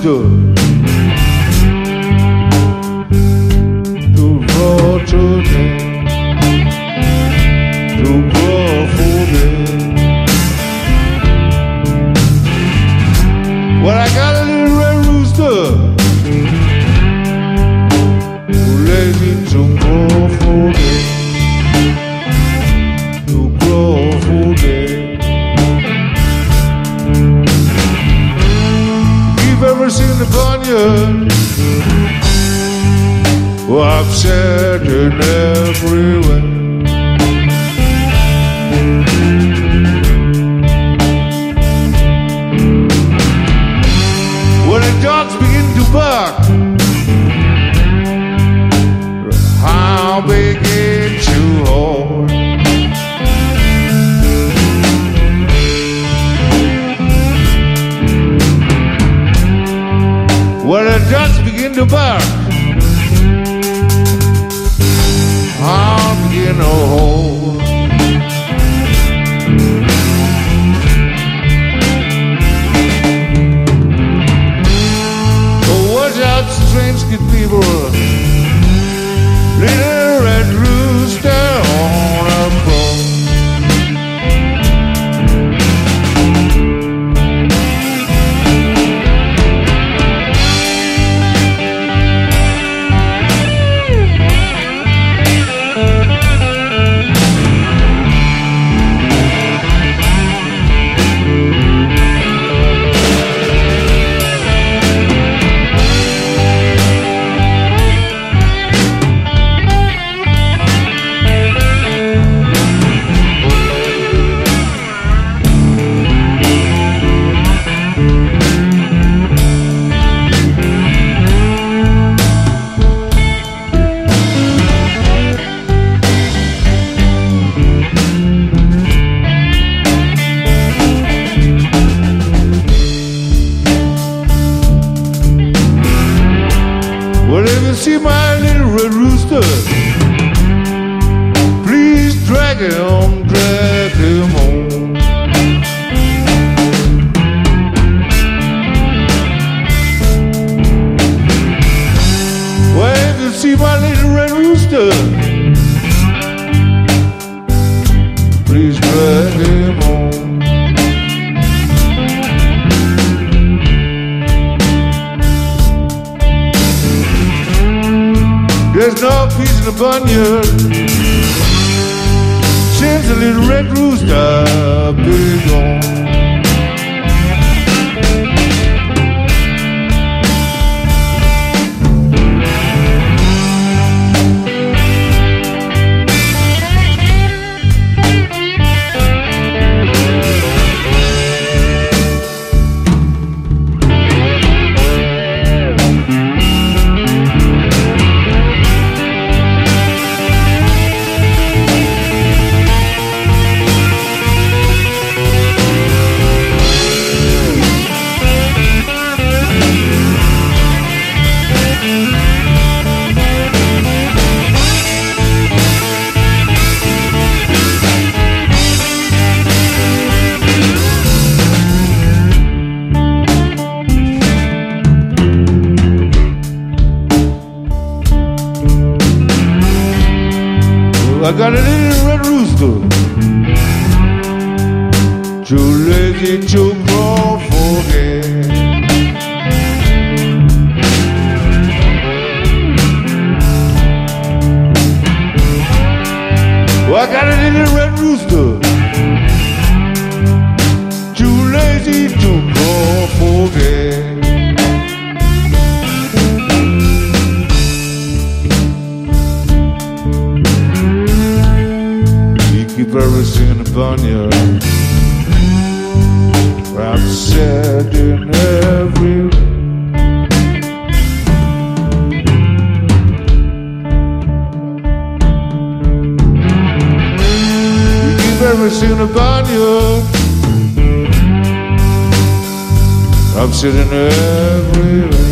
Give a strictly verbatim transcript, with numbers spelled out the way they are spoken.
rooster to Rotterdam to Crawford. Well, I got a little red rooster who lays me to Crawford, to Crawford. If you've ever seen the barnyard, well, I've said it everywhere. When the dogs begin to bark, I'll begin to horn. When the dogs begin to bark, I'll begin to hold. Oh, watch out, strange good people. Little red rooster on a pole. Well, if you see my little red rooster, please drag him, drag him home. Well, if you see my little red rooster, please drag him home. There's no peace in the barnyard since the little red rooster been gone. I got a little red rooster, too lazy to crawl for it. Well, I got a little red rooster, too lazy to crawl for it. Keep everything in the barnyard, where I'm sad in every way. You keep everything in the barnyard, I'm sitting everywhere.